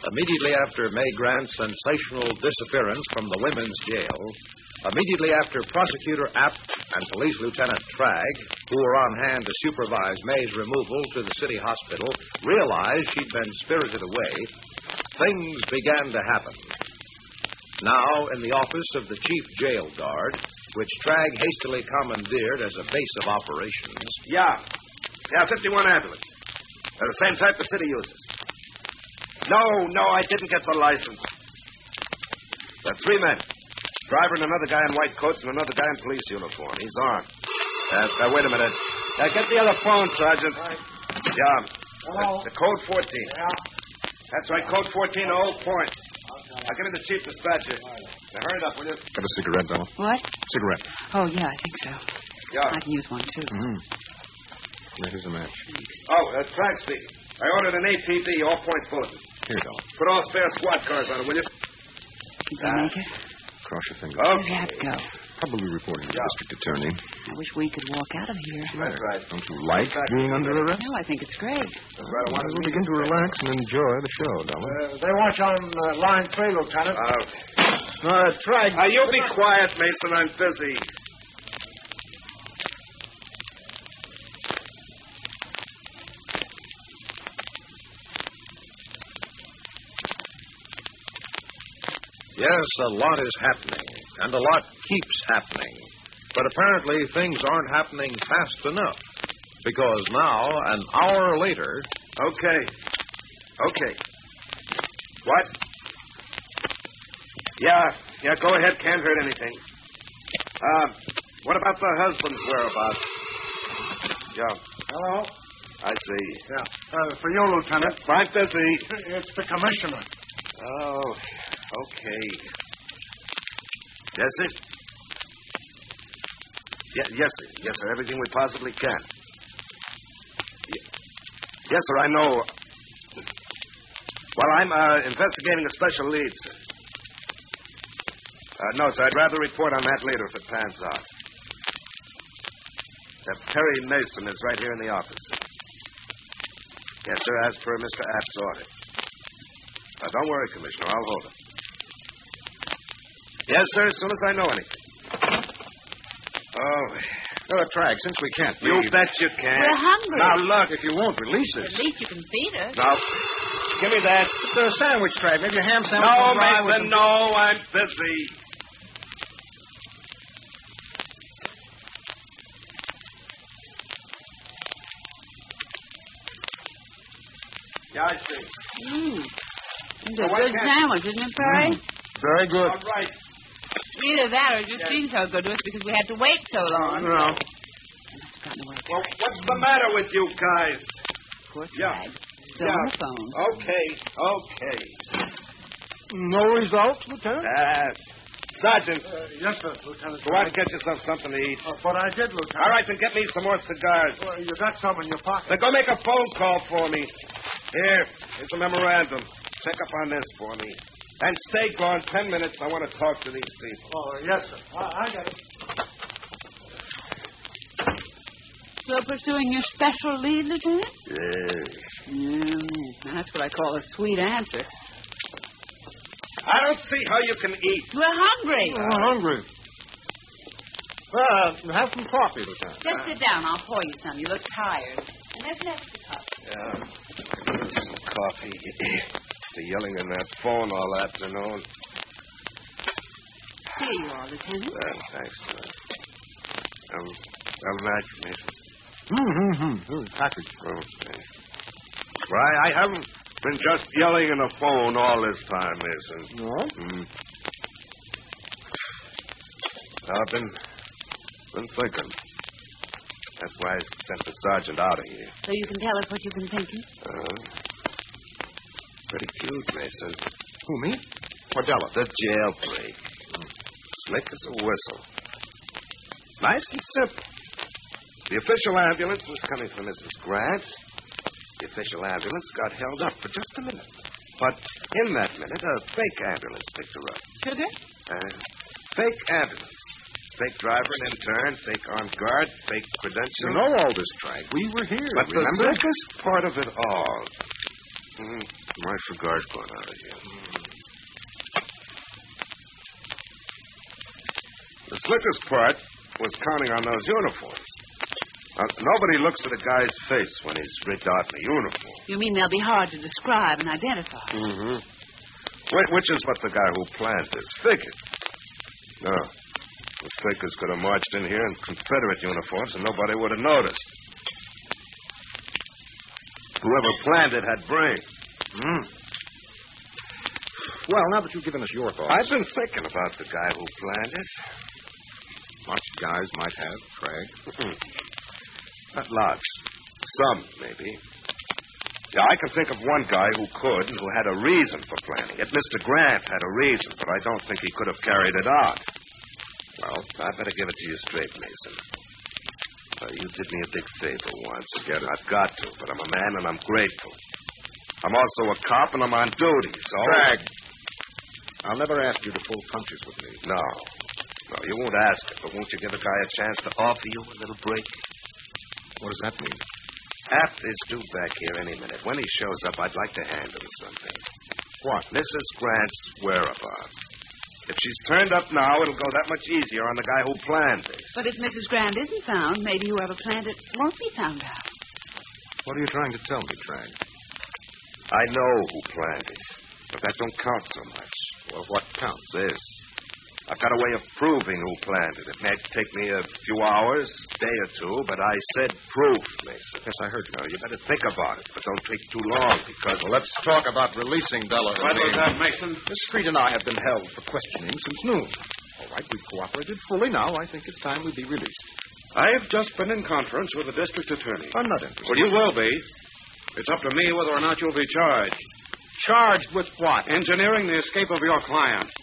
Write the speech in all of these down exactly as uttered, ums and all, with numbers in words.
Immediately after May Grant's sensational disappearance from the women's jail, immediately after Prosecutor Apt and Police Lieutenant Tragg, who were on hand to supervise May's removal to the city hospital, realized she'd been spirited away, things began to happen. Now, in the office of the chief jail guard, which Tragg hastily commandeered as a base of operations... Yeah. Yeah, fifty-one ambulance. They're the same type the city uses. No, no, I didn't get the license. There are three men. Driver and another guy in white coats and another guy in police uniform. He's on. Uh, uh, wait a minute. Uh, get the other phone, Sergeant. Right. Yeah. Hello? The, the code fourteen. Yeah. That's right, code fourteen, Old Point. Okay. I'll give me the chief dispatcher. Right. Now, hurry it up, will you? Got a cigarette, Bella? What? Cigarette. Oh, yeah, I think so. Yeah. I can use one, too. Mm-hmm. Yeah, here's a match. Oh, uh, Tragg speaking. I ordered an A P B, all points bulletin. Here, Bella. Put all spare SWAT cars on it, will you? Did you make it? Cross your fingers. Where's that go? Probably reporting to the Yeah. district attorney. I wish we could walk out of here. That's right. Don't you like being under arrest? No, I think it's great. Right, I We'll begin to relax and enjoy the show, Dollar. Uh, they want you on uh, line three, Lieutenant. Uh, Uh, Tragg. Now, you be quiet, Mason. I'm busy. Yes, a lot is happening, and a lot keeps happening. But apparently things aren't happening fast enough, because now, an hour later... Okay. Okay. What? Yeah, yeah, go ahead. Can't hurt anything. Uh, what about the husband's whereabouts? Yeah, Hello? I see. Yeah. Uh, for you, Lieutenant. I'm busy. It's the commissioner. Oh, okay. Yes, sir? Yeah, yes, sir. Yes, sir. Everything we possibly can. Ye- Yes, sir, I know. Well, I'm uh, investigating a special lead, sir. Uh, no, sir, I'd rather report on that later if it pans out. Uh, Terry Mason is right here in the office, sir. Yes, sir, as per Mister Apt's order. Uh, don't worry, Commissioner. I'll hold him. Yes, sir, as soon as I know anything. Oh, Uh, Tragg, since we can't you leave... bet you can. We're hungry. Now, look. If you won't release us... At least you can feed us. Now, give me that. The sandwich, Tragg. Maybe a ham sandwich. No, and fry with Mason, some- no. I'm busy. Yeah, I see. Mmm. It's a Well, why good can't- sandwich, isn't it, Perry? Mm, very good. All right. Either that or it just seems so good to us because we had to wait so long. No. It's gotten away. Well, what's the matter with you guys? Poor Yeah. Tragg. Still Yeah. on the phone. Okay, okay. No results, Lieutenant? Uh, Sergeant, Uh, yes, sir, Lieutenant. go out and get yourself something to eat. Uh, but I did, Lieutenant. All right, then get me some more cigars. Well, you got some in your pocket. Then go make a phone call for me. Here, here's a memorandum. Pick up on this for me. And stay gone ten minutes. I want to talk to these people. Oh, yes, sir. I, I got it. Still pursuing your special lead, Lieutenant? Yes. Mm, now that's what I call a sweet answer. I don't see how you can eat. We're hungry. We're hungry. Well, have some coffee, Lieutenant. Just sit down. I'll pour you some. You look tired. And there's an extra cup. Yeah. Some coffee. The yelling in that phone all afternoon. Here you are, Lieutenant. Well, thanks. Uh, um, well, match, Mason. Mm-hmm. Package. Okay. Right, I haven't been just yelling in the phone all this time, Mason. No? Mm. I've been, been thinking. That's why I sent the sergeant out of here. So you can tell us what you've been thinking? Uh, pretty cute, Mason. Who, me? Cordella. The jailbreak. Slick as a whistle. Nice and simple. The official ambulance was coming for Missus Grant. The official ambulance got held up for just a minute. But in that minute, a fake ambulance picked her up. Sugar? Uh, fake ambulance. Fake driver and intern, fake armed guard, fake credentials. You know all this, Tragg. We were here, But remember? the sickest part of it all, mm, My cigar's going out of here. The slickest part was counting on those uniforms. Uh, nobody looks at a guy's face when he's rigged out in a uniform. You mean they'll be hard to describe and identify? Mm-hmm. Which is what the guy who planned this figured. No. The fakers could have marched in here in Confederate uniforms and nobody would have noticed. Whoever planned it had brains. Hmm. Well, now that you've given us your thoughts. I've been thinking about the guy who planned it. Much guys might have, Craig. Mm-hmm. Not lots. Some, maybe. Yeah, I can think of one guy who could and who had a reason for planning it. Mister Grant had a reason, but I don't think he could have carried it out. Well, I better give it to you straight, Mason. Uh, you did me a big favor once. Again, I've got to, but I'm a man and I'm grateful. I'm also a cop and I'm on duty, so... Craig, I'll never ask you to pull punches with me. No. No, you won't ask it, but won't you give a guy a chance to offer you a little break? What does that mean? Apt is due back here any minute. When he shows up, I'd like to hand him something. What? Missus Grant's whereabouts. If she's turned up now, it'll go that much easier on the guy who planned it. But if Missus Grant isn't found, maybe whoever planned it won't be found out. What are you trying to tell me, Craig? I know who planned it, but that don't count so much. Well, what counts? This. I've got a way of proving who planned it. It may take me a few hours, a day or two, but I said proof, Mason. Yes, I heard you. Now, you better think about it, but don't take too long, because... Well, let's talk about releasing Della. What was that, Mason? Miss Street and I have been held for questioning since noon. All right, we've cooperated fully now. I think it's time we be released. I've just been in conference with the district attorney. I'm not interested. Well, you will be. It's up to me whether or not you'll be charged. Charged with what? Engineering the escape of your client.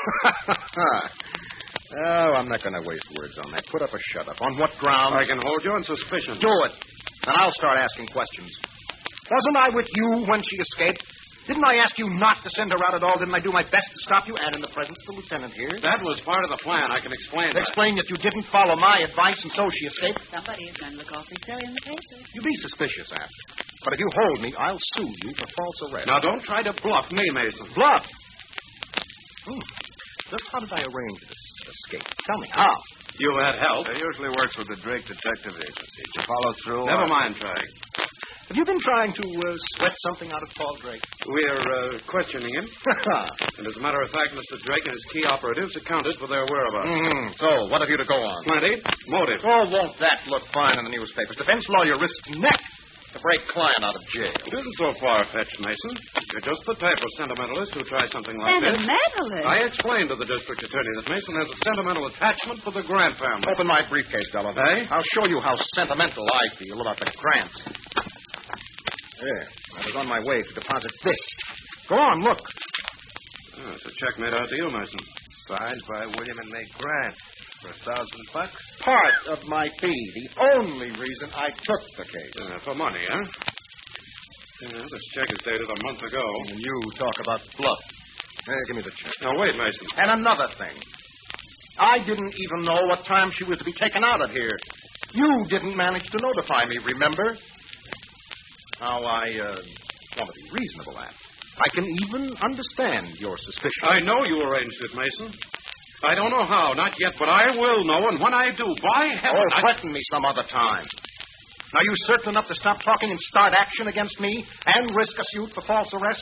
Oh, I'm not going to waste words on that. Put up a shut-up. On what grounds? I can hold you on suspicion. Do it. And I'll start asking questions. Wasn't I with you when she escaped? Didn't I ask you not to send her out at all? Didn't I do my best to stop you? And in the presence of the lieutenant here? That was part of the plan. I can explain that. Explain that you didn't follow my advice and so she escaped? Somebody is going to look awfully silly in the paper. You be suspicious, after. But if you hold me, I'll sue you for false arrest. Now, don't try to bluff me, Mason. Bluff? Hmm. Just how did I arrange this escape? Tell me, how? You had help. It usually works with the Drake Detective Agency. Did you follow through? Never on... mind, Craig. Have you been trying to uh, sweat something out of Paul Drake? We're uh, questioning him. And as a matter of fact, Mister Drake and his key operatives accounted for their whereabouts. Mm-hmm. So, what have you to go on? Plenty. Motive. Oh, won't that look fine in the newspapers? Defense lawyer risks neck to break client out of jail. It isn't so far-fetched, Mason. You're just the type of sentimentalist who tries something like this. Sentimentalist? I explained to the district attorney that Mason has a sentimental attachment for the Grant family. Open my briefcase, Della. Hey? I'll show you how sentimental I feel about the Grants. There. I was on my way to deposit this. Go on, look. Oh, it's a check made out to you, Mason. Signed by William and May Grant for a thousand bucks. Part of my fee. The only reason I took the case. Uh, for money, huh? Yeah, this check is dated a month ago. And you talk about bluff. Hey, give me the check. Now, wait, Mason. And another thing. I didn't even know what time she was to be taken out of here. You didn't manage to notify me, remember? Now, I uh, want to be reasonable, Apt. I can even understand your suspicion. I know you arranged it, Mason. I don't know how, not yet, but I will know, and when I do, by heaven... Oh, I... threaten me some other time. Are you certain enough to stop talking and start action against me and risk a suit for false arrest?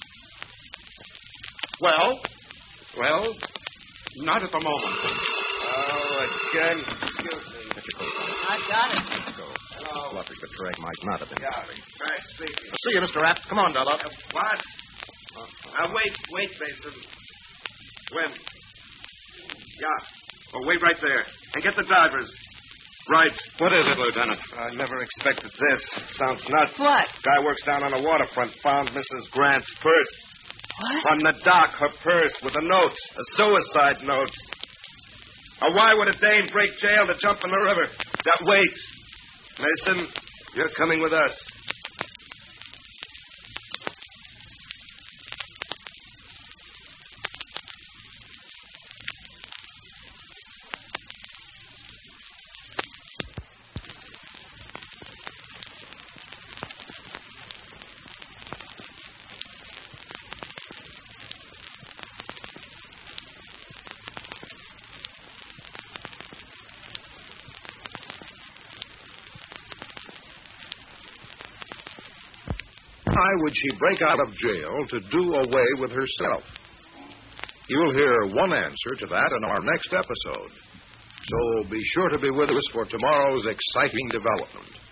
Well? Well, not at the moment. Oh, again. Excuse me. Get your coat on. I've got it. Let's go. Hello. Fluffy Patreg might not have been. Yeah, back sleeping. See you, Mister Apt. Come on, Della. Uh, what? Uh, wait, wait, Mason. When? Yeah. Oh, wait right there. And get the divers. Right. What is it, Lieutenant? I never expected this. Sounds nuts. What? Guy works down on the waterfront found Missus Grant's purse. What? On the dock, her purse with a note. A suicide note. Now, why would a dame break jail to jump in the river? That wait. Mason, you're coming with us. why would she break out of jail to do away with herself? You'll hear one answer to that in our next episode. So be sure to be with us for tomorrow's exciting development.